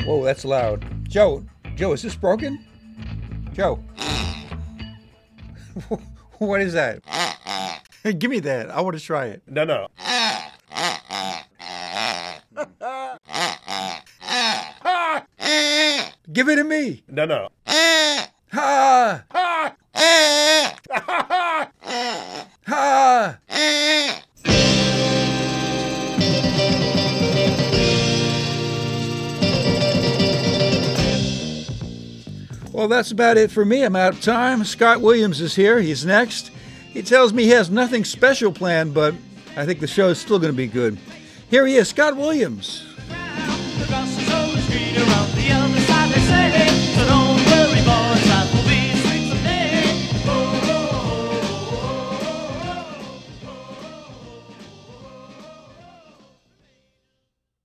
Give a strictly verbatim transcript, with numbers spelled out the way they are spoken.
Whoa, that's loud. Joe, Joe, is this broken? Joe. What is that? Give me that. I want to try it. No, no. Give it to me. No, no. Ha! Ha! Well, that's about it for me. I'm out of time. Scott Williams is here. He's next. He tells me he has nothing special planned, but I think the show is still going to be good. Here he is, Scott Williams.